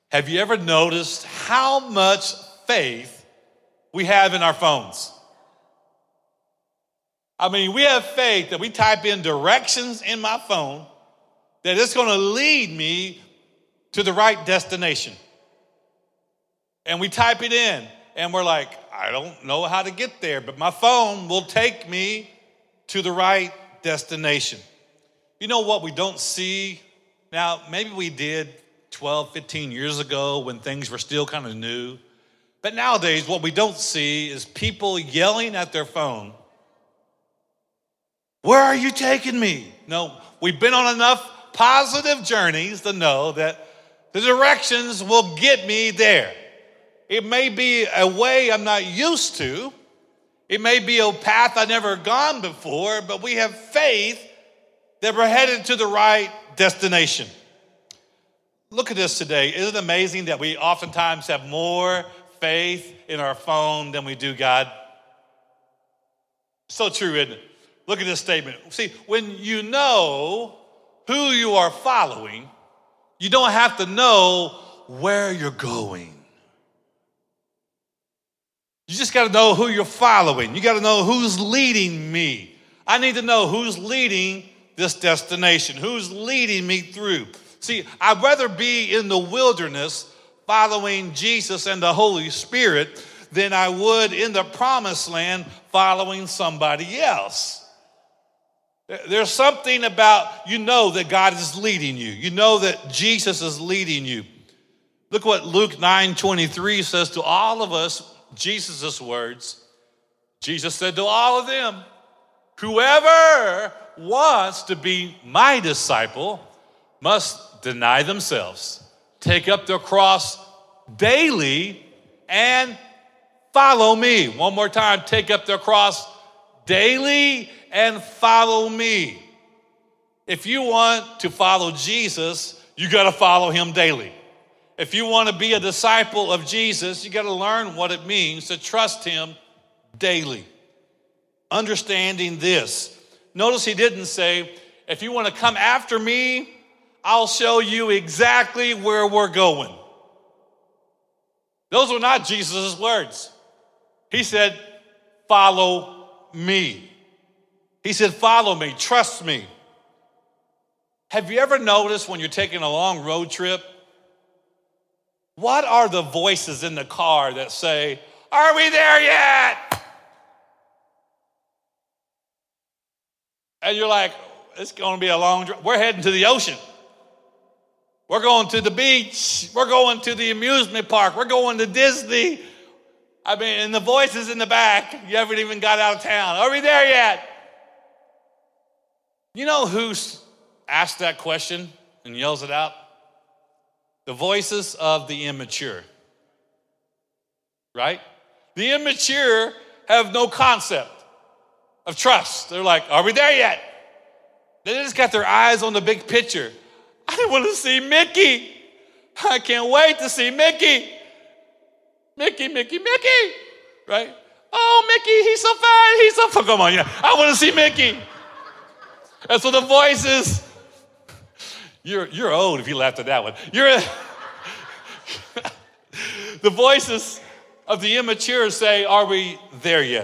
Have you ever noticed how much faith we have in our phones? I mean, we have faith that we type in directions in my phone that it's going to lead me to the right destination. And we type it in and we're like, I don't know how to get there, but my phone will take me to the right destination. You know what we don't see? Now, maybe we did 12, 15 years ago when things were still kind of new. But nowadays, what we don't see is people yelling at their phone, "Where are you taking me?" No, we've been on enough positive journeys to know that the directions will get me there. It may be a way I'm not used to. It may be a path I've never gone before, but we have faith that we're headed to the right destination. Look at this today. Isn't it amazing that we oftentimes have more faith in our phone than we do God? So true, isn't it? Look at this statement. See, when you know who you are following, you don't have to know where you're going. You just got to know who you're following. You got to know who's leading me. I need to know who's leading this destination, who's leading me through. See, I'd rather be in the wilderness following Jesus and the Holy Spirit than I would in the promised land following somebody else. There's something about, you know that God is leading you. You know that Jesus is leading you. Look what Luke 9:23 says to all of us, Jesus' words. Jesus said to all of them, "Whoever wants to be my disciple must deny themselves, take up their cross daily, and follow me." One more time, take up their cross daily and follow me. If you want to follow Jesus, you got to follow him daily. If you want to be a disciple of Jesus, you got to learn what it means to trust him daily. Understanding this. Notice he didn't say, if you want to come after me, I'll show you exactly where we're going. Those were not Jesus' words. He said, follow me. He said, follow me, trust me. Have you ever noticed when you're taking a long road trip, what are the voices in the car that say, "Are we there yet?" And you're like, it's going to be a long drive. We're heading to the ocean. We're going to the beach. We're going to the amusement park. We're going to Disney. I mean, and the voices in the back, you haven't even got out of town. Are we there yet? You know who's asked that question and yells it out? The voices of the immature. Right? The immature have no concept of trust. They're like, are we there yet? They just got their eyes on the big picture. I want to see Mickey. I can't wait to see Mickey. Mickey. Right? Oh, Mickey, he's so fine. He's so fun. Come on, yeah. I want to see Mickey. And so the voices, you're old if you laughed at that one. The voices of the immature say, are we there yet?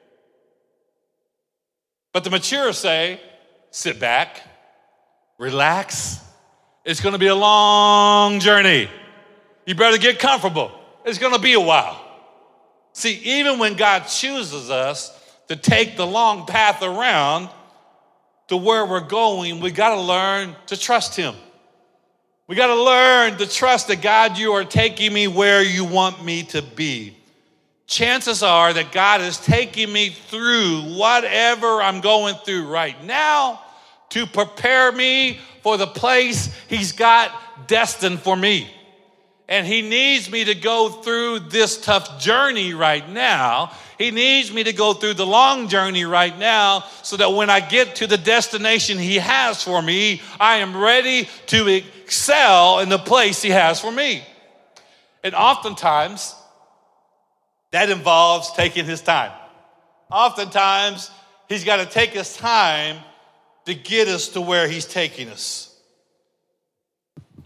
But the mature say, sit back, relax. It's going to be a long journey. You better get comfortable. It's going to be a while. See, even when God chooses us to take the long path around to where we're going, we got to learn to trust him. We got to learn to trust that, God, you are taking me where you want me to be. Chances are that God is taking me through whatever I'm going through right now to prepare me for the place he's got destined for me. And he needs me to go through this tough journey right now. He needs me to go through the long journey right now so that when I get to the destination he has for me, I am ready to excel in the place he has for me. And oftentimes, that involves taking his time. Oftentimes, he's got to take his time to get us to where he's taking us.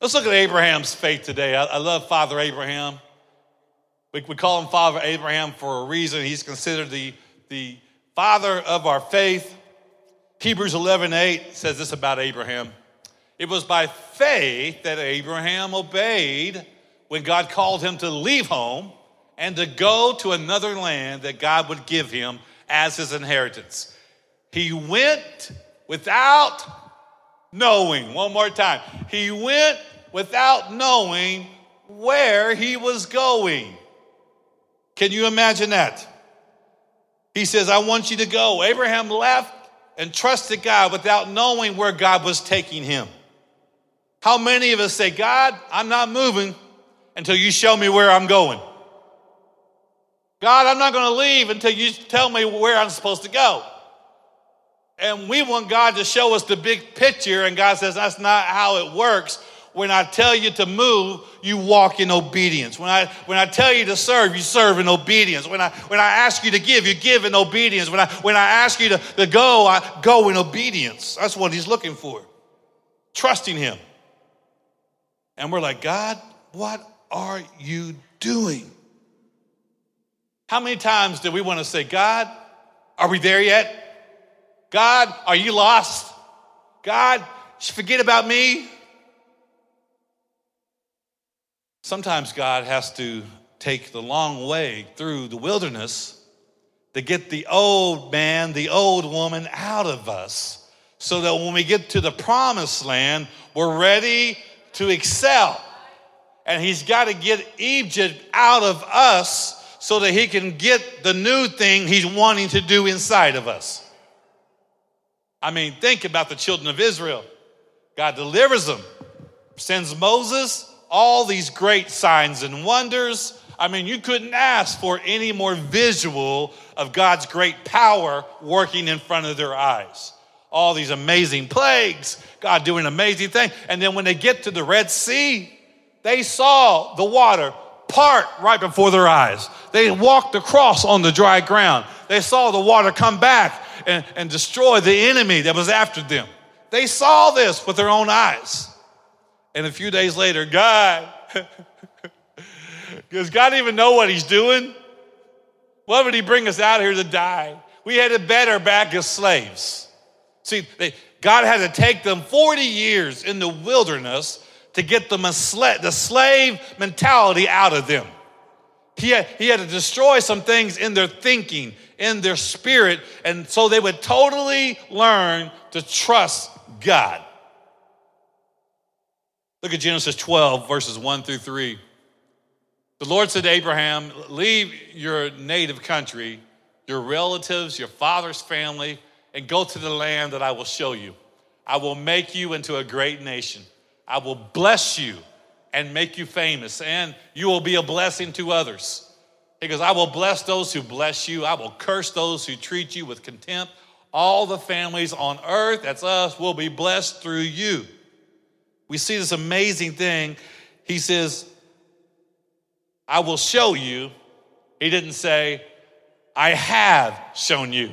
Let's look at Abraham's faith today. I love Father Abraham. We call him Father Abraham for a reason. He's considered the father of our faith. Hebrews 11:8 says this about Abraham. It was by faith that Abraham obeyed when God called him to leave home and to go to another land that God would give him as his inheritance. He went without knowing. One more time. He went without knowing where he was going. Can you imagine that? He says, I want you to go. Abraham left and trusted God without knowing where God was taking him. How many of us say, God, I'm not moving until you show me where I'm going? God, I'm not going to leave until you tell me where I'm supposed to go. And we want God to show us the big picture, and God says, that's not how it works. When I tell you to move, you walk in obedience. When I tell you to serve, you serve in obedience. When I ask you to give, you give in obedience. When I ask you to go, I go in obedience. That's what he's looking for. Trusting him. And we're like, God, what are you doing? How many times do we want to say, God, are we there yet? God, are you lost? God, forget about me. Sometimes God has to take the long way through the wilderness to get the old man, the old woman out of us, so that when we get to the promised land, we're ready to excel. And he's got to get Egypt out of us so that he can get the new thing he's wanting to do inside of us. I mean, think about the children of Israel. God delivers them, sends Moses, all these great signs and wonders. I mean, you couldn't ask for any more visual of God's great power working in front of their eyes. All these amazing plagues, God doing amazing things. And then when they get to the Red Sea, they saw the water part right before their eyes. They walked across on the dry ground. They saw the water come back and destroy the enemy that was after them. They saw this with their own eyes. And a few days later, God, does God even know what he's doing? Why would he bring us out here to die? We had it better back as slaves. See, God had to take them 40 years in the wilderness to get them the slave mentality out of them. He had to destroy some things in their thinking, in their spirit, and so they would totally learn to trust God. Look at Genesis 12, verses 1 through 3. The Lord said to Abraham, leave your native country, your relatives, your father's family, and go to the land that I will show you. I will make you into a great nation. I will bless you and make you famous, and you will be a blessing to others. He goes, I will bless those who bless you. I will curse those who treat you with contempt. All the families on earth, that's us, will be blessed through you. We see this amazing thing. He says, I will show you. He didn't say, I have shown you.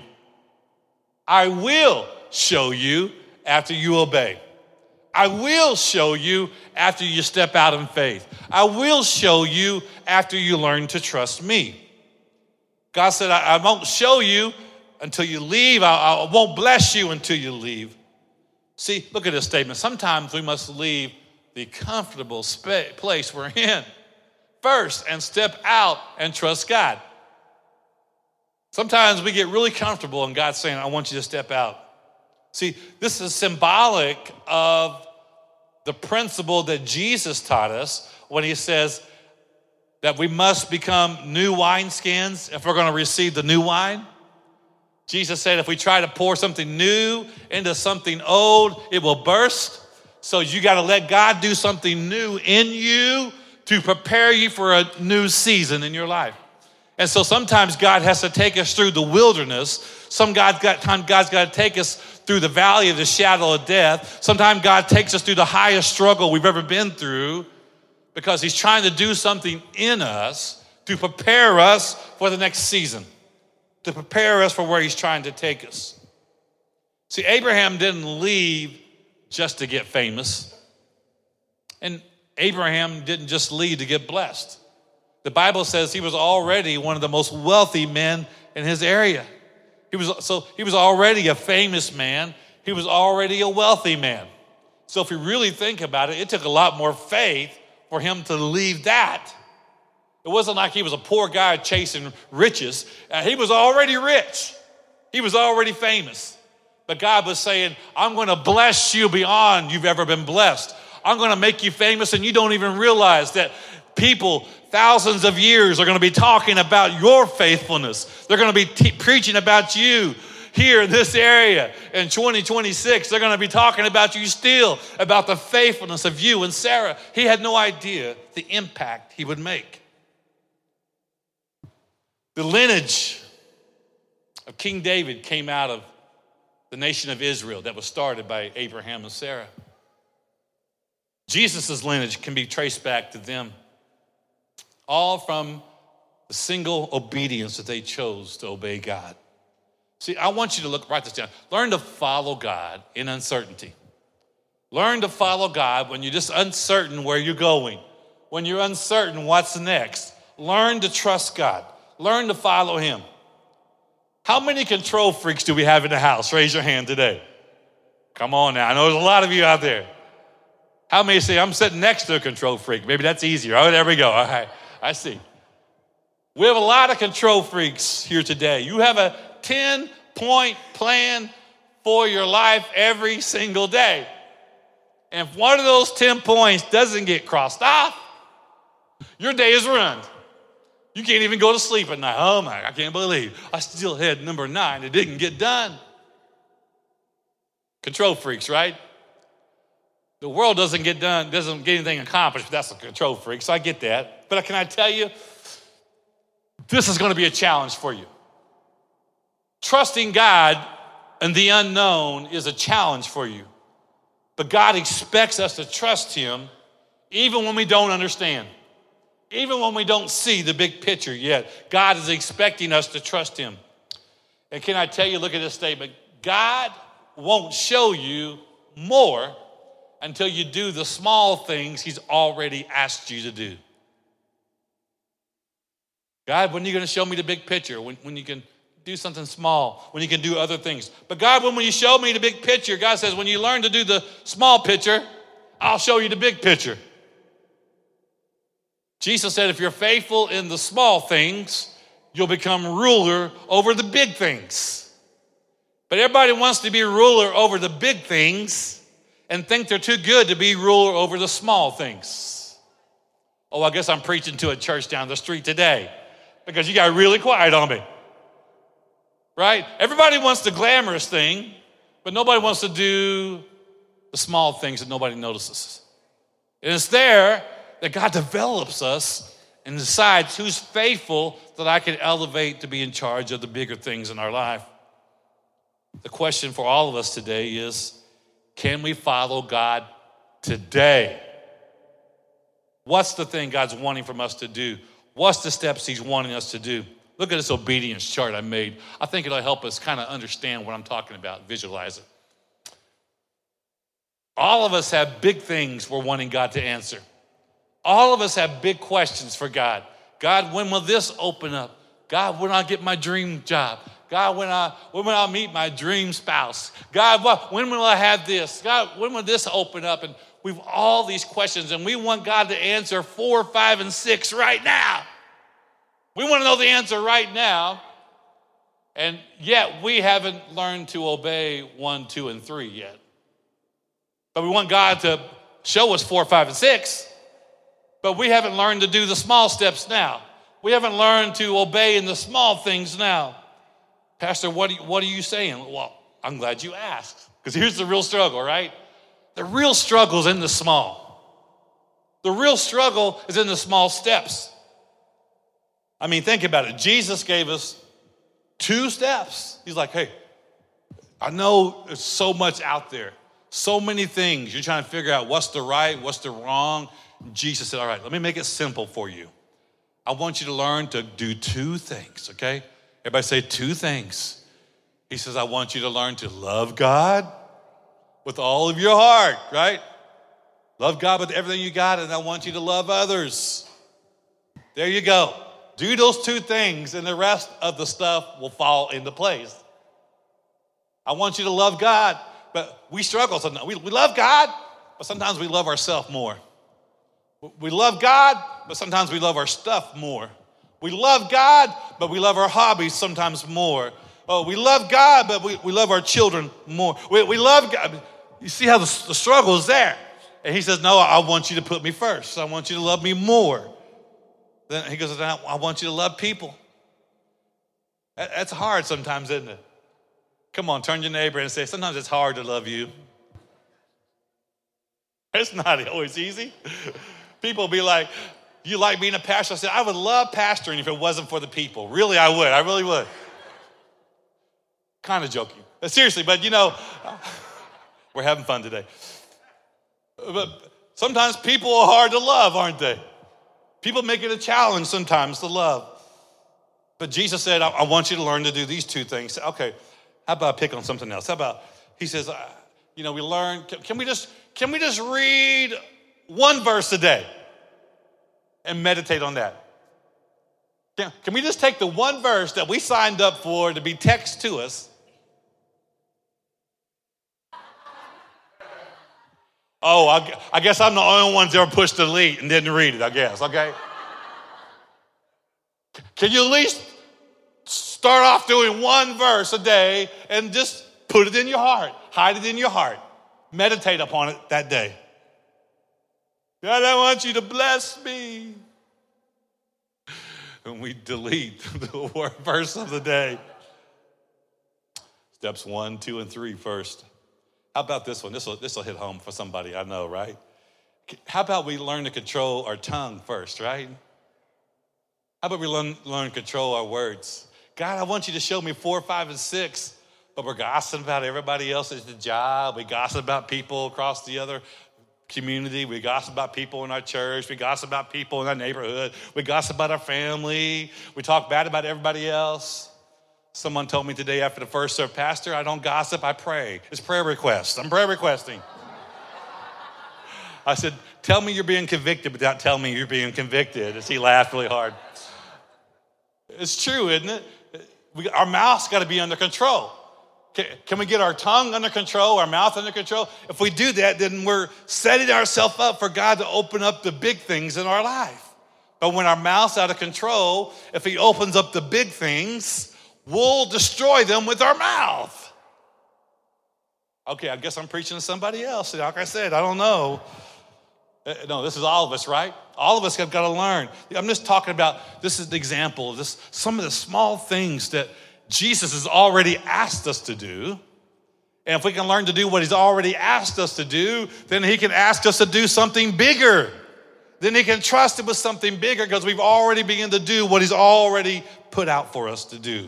I will show you after you obey. I will show you after you step out in faith. I will show you after you learn to trust me. God said, I won't show you until you leave. I won't bless you until you leave. See, look at this statement. Sometimes we must leave the comfortable place we're in first and step out and trust God. Sometimes we get really comfortable and God's saying, I want you to step out. See, this is symbolic of the principle that Jesus taught us when he says that we must become new wineskins if we're going to receive the new wine. Jesus said if we try to pour something new into something old, it will burst. So you got to let God do something new in you to prepare you for a new season in your life. And so sometimes God has to take us through the wilderness. God's got to take us through the valley of the shadow of death. Sometimes God takes us through the highest struggle we've ever been through because he's trying to do something in us to prepare us for the next season, to prepare us for where he's trying to take us. See, Abraham didn't leave just to get famous. And Abraham didn't just lead to get blessed. The Bible says he was already one of the most wealthy men in his area. He was already a famous man. He was already a wealthy man. So if you really think about it, it took a lot more faith for him to leave that. It wasn't like he was a poor guy chasing riches. He was already rich. He was already famous. But God was saying, I'm going to bless you beyond you've ever been blessed. I'm going to make you famous, and you don't even realize that people thousands of years are going to be talking about your faithfulness. They're going to be preaching about you here in this area. In 2026, they're going to be talking about you still, about the faithfulness of you and Sarah. He had no idea the impact he would make. The lineage of King David came out of the nation of Israel that was started by Abraham and Sarah. Jesus' lineage can be traced back to them, all from the single obedience that they chose to obey God. See, I want you to write this down. Learn to follow God in uncertainty. Learn to follow God when you're just uncertain where you're going, when you're uncertain what's next. Learn to trust God. Learn to follow him. How many control freaks do we have in the house? Raise your hand today. Come on now. I know there's a lot of you out there. How many say, I'm sitting next to a control freak? Maybe that's easier. Oh, there we go. All right. I see. We have a lot of control freaks here today. You have a 10-point plan for your life every single day. And if one of those 10 points doesn't get crossed off, your day is ruined. You can't even go to sleep at night. Oh my, I can't believe I still had number 9. It didn't get done. Control freaks, right? The world doesn't get anything accomplished, but that's a control freak, so I get that. But can I tell you, this is going to be a challenge for you. Trusting God in the unknown is a challenge for you. But God expects us to trust him even when we don't understand. Even when we don't see the big picture yet, God is expecting us to trust him. And can I tell you, look at this statement. God won't show you more until you do the small things he's already asked you to do. God, when are you going to show me the big picture? When you can do something small, when you can do other things. But God, when you show me the big picture, God says, when you learn to do the small picture, I'll show you the big picture. Jesus said, if you're faithful in the small things, you'll become ruler over the big things. But everybody wants to be ruler over the big things and think they're too good to be ruler over the small things. Oh, I guess I'm preaching to a church down the street today because you got really quiet on me. Right? Everybody wants the glamorous thing, but nobody wants to do the small things that nobody notices. And it's there that God develops us and decides who's faithful that I can elevate to be in charge of the bigger things in our life. The question for all of us today is, can we follow God today? What's the thing God's wanting from us to do? What's the steps he's wanting us to do? Look at this obedience chart I made. I think it'll help us kind of understand what I'm talking about, visualize it. All of us have big things we're wanting God to answer. All of us have big questions for God. God, when will this open up? God, when I get my dream job? God, when will I meet my dream spouse? God, when will I have this? God, when will this open up? And we've all these questions, and we want God to answer 4, 5, and 6 right now. We want to know the answer right now, and yet we haven't learned to obey 1, 2, and 3 yet. But we want God to show us 4, 5, and 6. But we haven't learned to do the small steps now. We haven't learned to obey in the small things now. Pastor, what are you saying? Well, I'm glad you asked, because here's the real struggle, right? The real struggle is in the small. The real struggle is in the small steps. I mean, think about it. Jesus gave us 2 steps. He's like, hey, I know there's so much out there, so many things. You're trying to figure out what's the right, what's the wrong. Jesus said, all right, let me make it simple for you. I want you to learn to do 2 things, okay? Everybody say 2 things. He says, I want you to learn to love God with all of your heart, right? Love God with everything you got, and I want you to love others. There you go. Do those two things, and the rest of the stuff will fall into place. I want you to love God, but we struggle sometimes. We love God, but sometimes we love ourselves more. We love God, but sometimes we love our stuff more. We love God, but we love our hobbies sometimes more. Oh, we love God, but we love our children more. We love God. You see how the struggle is there. And he says, no, I want you to put me first. I want you to love me more. Then he goes, I want you to love people. That's hard sometimes, isn't it? Come on, turn to your neighbor and say, sometimes it's hard to love you. It's not always easy. People be like, you like being a pastor? I said, I would love pastoring if it wasn't for the people. Really, I would. I really would. Kind of joking. Seriously, but we're having fun today. But sometimes people are hard to love, aren't they? People make it a challenge sometimes to love. But Jesus said, I want you to learn to do these two things. Okay, how about I pick on something else? How about, he says, we learn, can we just read one verse a day and meditate on that? Can we just take the one verse that we signed up for to be text to us? Oh, I guess I'm the only one that ever pushed delete and didn't read it, I guess, okay? Can you at least start off doing one verse a day and just put it in your heart, hide it in your heart, meditate upon it that day? God, I want you to bless me. And we delete the verse of the day. Steps 1, 2, and 3 first. How about this one? This will hit home for somebody I know, right? How about we learn to control our tongue first, right? How about we learn to control our words? God, I want you to show me 4, 5, and 6, but we're gossiping about everybody else at the job. We gossip about people across the other community. We gossip about people in our church. We gossip about people in our neighborhood. We gossip about our family. We talk bad about everybody else. Someone told me today after the first service, Pastor, I don't gossip, I pray. It's prayer requests. I'm prayer requesting. I said, tell me you're being convicted without telling me you're being convicted. As he laughed really hard. It's true, isn't it? Our mouth's got to be under control. Can we get our tongue under control, our mouth under control? If we do that, then we're setting ourselves up for God to open up the big things in our life. But when our mouth's out of control, if he opens up the big things, we'll destroy them with our mouth. Okay, I guess I'm preaching to somebody else. Like I said, I don't know. No, this is all of us, right? All of us have got to learn. I'm just talking about, this is the example of this, some of the small things that Jesus has already asked us to do. And if we can learn to do what he's already asked us to do, then he can ask us to do something bigger. Then he can trust it with something bigger because we've already begun to do what he's already put out for us to do.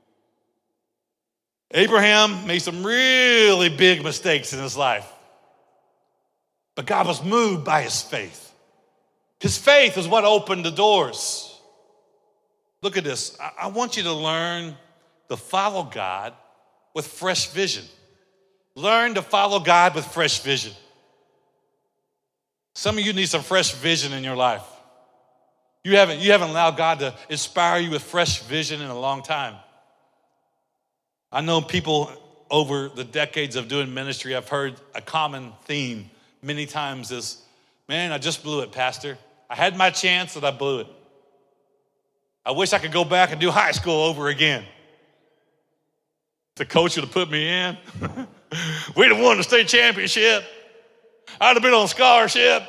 Abraham made some really big mistakes in his life. But God was moved by his faith. His faith is what opened the doors. Look at this. I want you to learn to follow God with fresh vision. Learn to follow God with fresh vision. Some of you need some fresh vision in your life. You haven't allowed God to inspire you with fresh vision in a long time. I know people over the decades of doing ministry, I've heard a common theme many times is, man, I just blew it, Pastor. I had my chance and I blew it. I wish I could go back and do high school over again. The coach would have put me in. We'd have won the state championship. I'd have been on scholarship.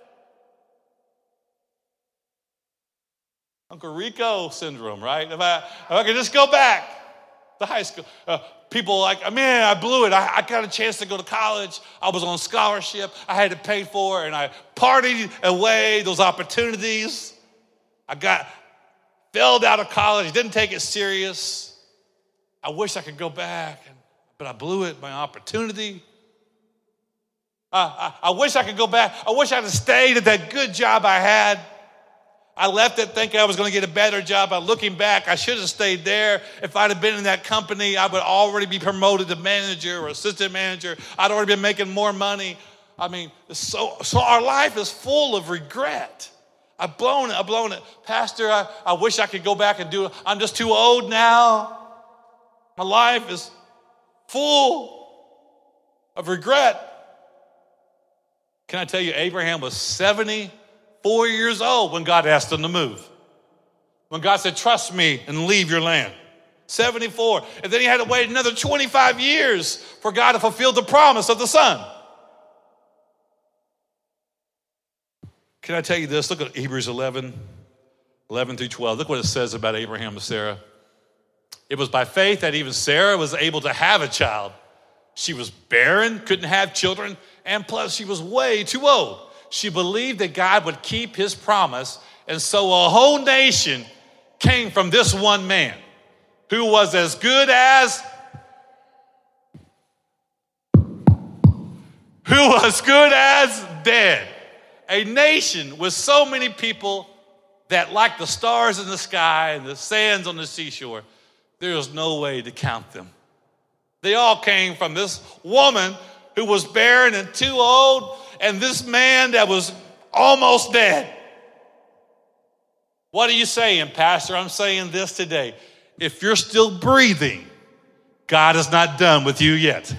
Uncle Rico syndrome, right? If I could just go back to high school. People like, man, I blew it. I got a chance to go to college. I was on scholarship. I had to pay for it, and I partied away those opportunities. I failed out of college, didn't take it serious. I wish I could go back, but I blew it, my opportunity. I wish I could go back. I wish I'd have stayed at that good job I had. I left it thinking I was going to get a better job. But looking back, I should have stayed there. If I'd have been in that company, I would already be promoted to manager or assistant manager. I'd already been making more money. So our life is full of regret. I've blown it. Pastor, I wish I could go back and do it. I'm just too old now. My life is full of regret. Can I tell you, Abraham was 74 years old when God asked him to move. When God said, trust me and leave your land. 74. And then he had to wait another 25 years for God to fulfill the promise of the son. Can I tell you this? Look at Hebrews 11 through 12. Look what it says about Abraham and Sarah. It was by faith that even Sarah was able to have a child. She was barren, couldn't have children, and plus she was way too old. She believed that God would keep his promise, and so a whole nation came from this one man who was as good as dead. A nation with so many people that, like the stars in the sky and the sands on the seashore, there was no way to count them. They all came from this woman who was barren and too old, and this man that was almost dead. What are you saying, Pastor? I'm saying this today. If you're still breathing, God is not done with you yet.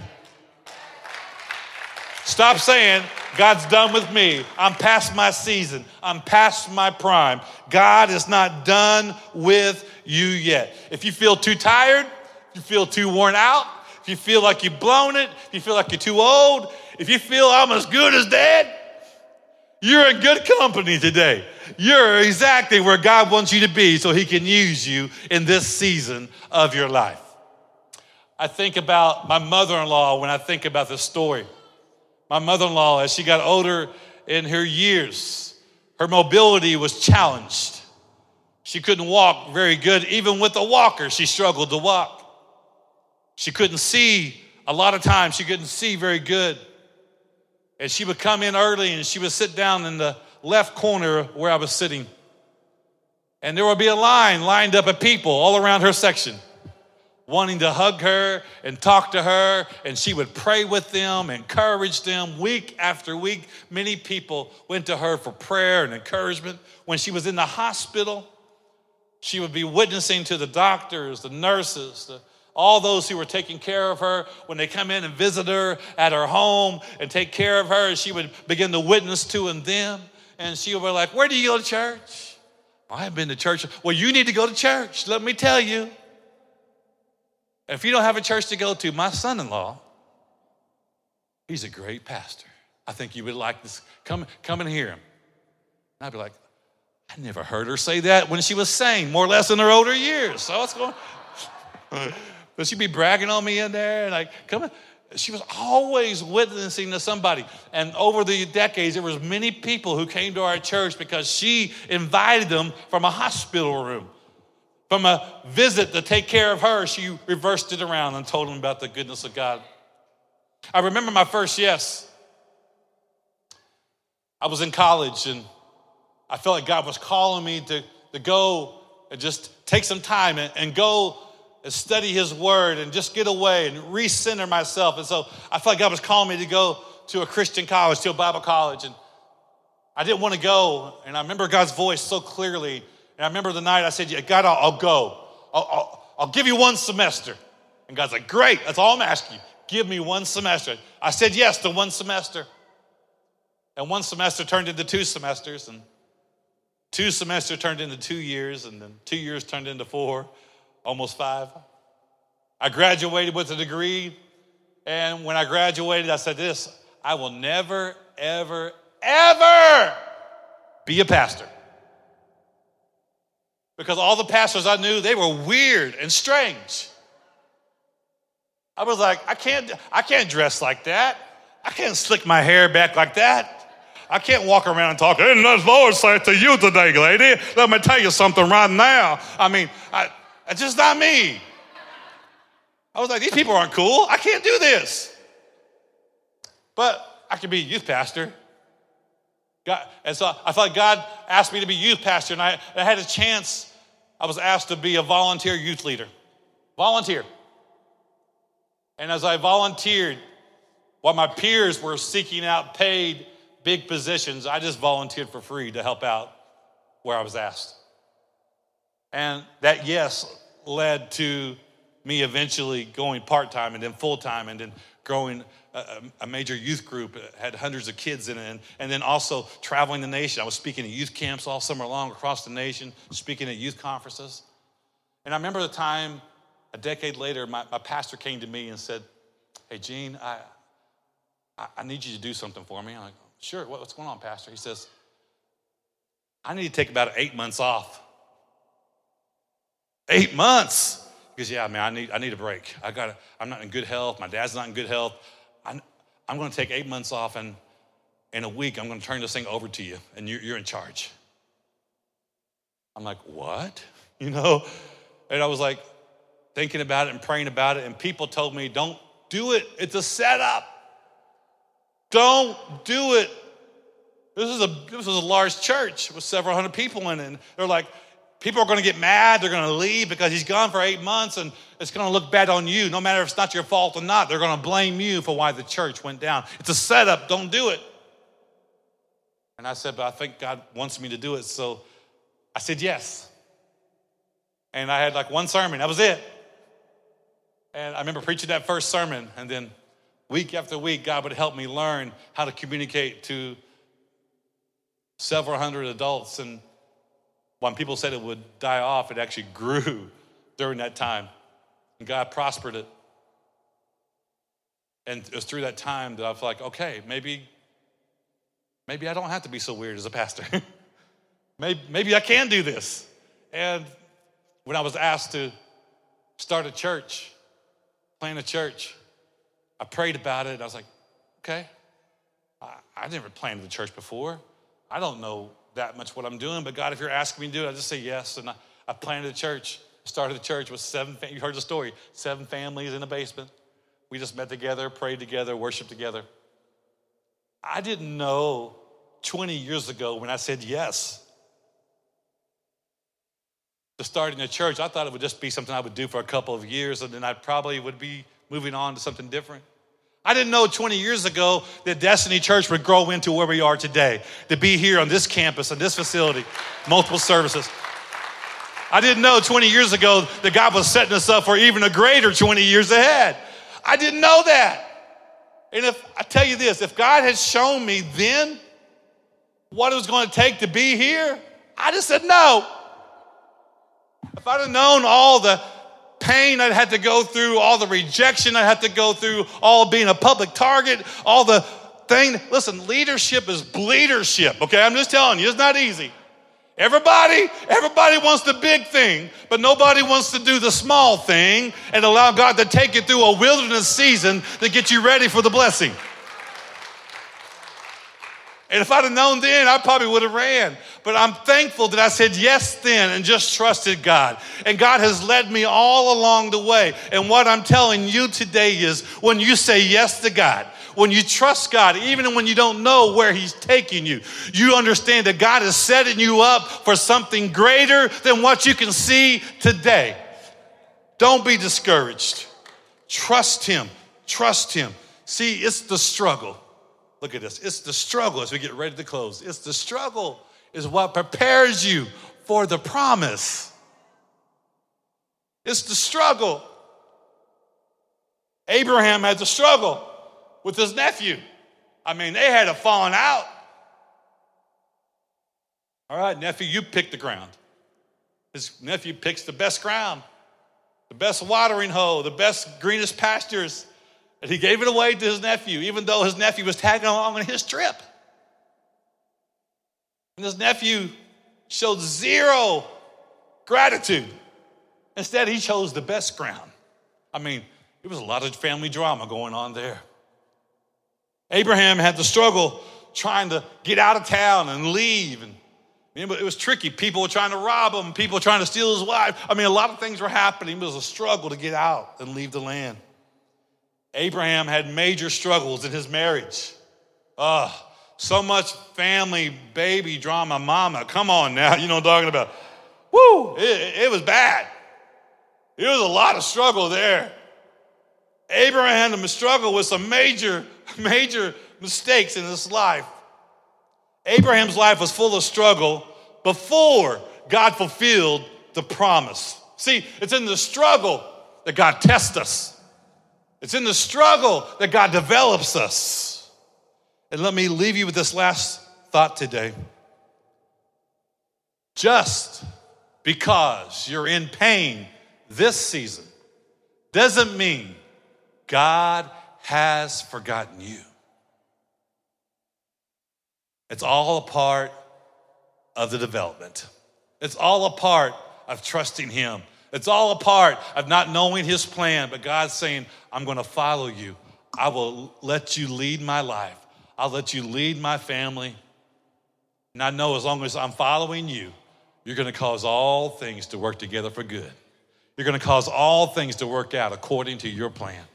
Stop saying, God's done with me. I'm past my season. I'm past my prime. God is not done with you yet. If you feel too tired, if you feel too worn out, if you feel like you've blown it, if you feel like you're too old, if you feel I'm as good as dead, you're in good company today. You're exactly where God wants you to be so he can use you in this season of your life. I think about my mother-in-law when I think about this story. My mother-in-law, as she got older in her years, her mobility was challenged. She couldn't walk very good. Even with a walker, she struggled to walk. She couldn't see. A lot of times, she couldn't see very good. And she would come in early and she would sit down in the left corner where I was sitting. And there would be a line lined up of people all around her section, wanting to hug her and talk to her, and she would pray with them, encourage them. Week after week, many people went to her for prayer and encouragement. When she was in the hospital, she would be witnessing to the doctors, the nurses, all those who were taking care of her. When they come in and visit her at her home and take care of her, she would begin to witness to them. And she would be like, where do you go to church? I haven't been to church. Well, you need to go to church. Let me tell you. If you don't have a church to go to, my son-in-law, he's a great pastor. I think you would like this. Come and hear him. And I'd be like, I never heard her say that when she was sane, more or less in her older years. So what's going on? But she'd be bragging on me in there, and like, come on. She was always witnessing to somebody. And over the decades, there was many people who came to our church because she invited them from a hospital room. From a visit to take care of her, she reversed it around and told them about the goodness of God. I remember my first yes. I was in college, and I felt like God was calling me to go and just take some time and go and study his word and just get away and recenter myself. And so I felt like God was calling me to go to a Christian college, to a Bible college. And I didn't want to go. And I remember God's voice so clearly. And I remember the night I said, yeah, God, I'll go. I'll give you one semester. And God's like, great, that's all I'm asking you. Give me one semester. I said yes to one semester. And one semester turned into 2 semesters. And 2 semesters turned into 2 years. And then 2 years turned into 4, almost 5. I graduated with a degree. And when I graduated, I said this, I will never, ever, ever be a pastor. Because all the pastors I knew, they were weird and strange. I was like, I can't dress like that. I can't slick my hair back like that. I can't walk around and talk, and the Lord said to you today, lady, let me tell you something right now. I mean, it's just not me. I was like, these people aren't cool. I can't do this. But I could be a youth pastor. And so I felt like God asked me to be youth pastor, and I had a chance. I was asked to be a volunteer youth leader. Volunteer. And as I volunteered, While my peers were seeking out paid big positions, I just volunteered for free to help out where I was asked. And that yes led to me eventually going part-time and then full-time and then growing a major youth group. It had hundreds of kids in it. And then also traveling the nation. I was speaking at youth camps all summer long across the nation, speaking at youth conferences. And I remember the time, a decade later, my pastor came to me and said, "Hey, Gene, I need you to do something for me." I'm like, "Sure, what's going on, Pastor?" He says, "I need to take about 8 months off." 8 months? He goes, "Yeah, man, I need a break. I'm not in good health. My dad's not in good health. I'm going to take 8 months off, and in a week, I'm going to turn this thing over to you, and you're in charge." I'm like, "What?" And I was like thinking about it and praying about it, and people told me, "Don't do it. It's a setup. Don't do it." This was a large church with several hundred people in it, and they're like, people are going to get mad. They're going to leave because he's gone for 8 months, and it's going to look bad on you. No matter if it's not your fault or not, they're going to blame you for why the church went down. It's a setup. Don't do it. And I said, "But I think God wants me to do it." So I said yes. And I had like one sermon. That was it. And I remember preaching that first sermon, and then week after week, God would help me learn how to communicate to several hundred adults. And when people said it would die off, it actually grew during that time. And God prospered it. And it was through that time that I was like, okay, maybe I don't have to be so weird as a pastor. maybe I can do this. And when I was asked to start a church, plant a church, I prayed about it. I was like, okay, I never planted a church before. I don't know that much what I'm doing, but God, if you're asking me to do it, I just say yes. And I planted a church, started a church with you heard the story, 7 families in a basement. We just met together, prayed together, worshiped together. I didn't know 20 years ago when I said yes to starting a church, I thought it would just be something I would do for a couple of years, and then I probably would be moving on to something different. I didn't know 20 years ago that Destiny Church would grow into where we are today, to be here on this campus, on this facility, multiple services. I didn't know 20 years ago that God was setting us up for even a greater 20 years ahead. I didn't know that. And if I tell you this, if God had shown me then what it was going to take to be here, I just said no. If I'd have known all the pain I'd had to go through, all the rejection I'd had to go through, all being a public target, all the thing. Listen, leadership is bleedership, okay? I'm just telling you, it's not easy. Everybody wants the big thing, but nobody wants to do the small thing and allow God to take you through a wilderness season to get you ready for the blessing. And if I'd have known then, I probably would have ran. But I'm thankful that I said yes then and just trusted God. And God has led me all along the way. And what I'm telling you today is when you say yes to God, when you trust God, even when you don't know where he's taking you, you understand that God is setting you up for something greater than what you can see today. Don't be discouraged. Trust him. Trust him. See, it's the struggle. Look at this. It's the struggle as we get ready to close. It's the struggle is what prepares you for the promise. It's the struggle. Abraham had to struggle with his nephew. I mean, they had a falling out. All right, nephew, you pick the ground. His nephew picks the best ground, the best watering hole, the best greenest pastures. And he gave it away to his nephew, even though his nephew was tagging along on his trip. And his nephew showed zero gratitude. Instead, he chose the best ground. I mean, there was a lot of family drama going on there. Abraham had to struggle trying to get out of town and leave. And it was tricky. People were trying to rob him. People were trying to steal his wife. I mean, a lot of things were happening. It was a struggle to get out and leave the land. Abraham had major struggles in his marriage. So much family, baby drama, mama. Come on now, you know what I'm talking about. Woo, it was bad. There was a lot of struggle there. Abraham had to struggle with some major mistakes in his life. Abraham's life was full of struggle before God fulfilled the promise. See, it's in the struggle that God tests us. It's in the struggle that God develops us. And let me leave you with this last thought today. Just because you're in pain this season doesn't mean God has forgotten you. It's all a part of the development. It's all a part of trusting him. It's all a part of not knowing his plan, but God's saying, I'm going to follow you. I will let you lead my life. I'll let you lead my family. And I know as long as I'm following you, you're going to cause all things to work together for good. You're going to cause all things to work out according to your plan.